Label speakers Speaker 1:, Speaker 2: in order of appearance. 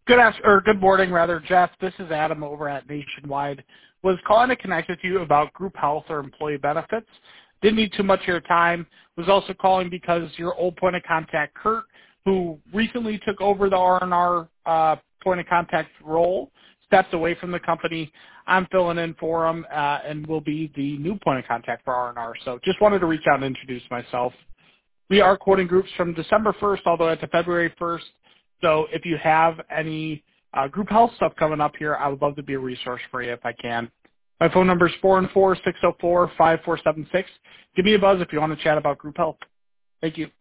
Speaker 1: Good morning, rather, Jeff. This is Adam over at Nationwide. Was calling to connect with you about group health or employee benefits. Didn't need too much of your time. Was also calling because your old point of contact, Kurt, who recently took over the R&R point of contact role, stepped away from the company. I'm filling in for him and will be the new point of contact for R&R. So just wanted to reach out and introduce myself. We are quoting groups from December 1st all the way to February 1st. So if you have any group health stuff coming up here, I would love to be a resource for you if I can. My phone number is 414-604-5476. Give me a buzz if you want to chat about group health. Thank you.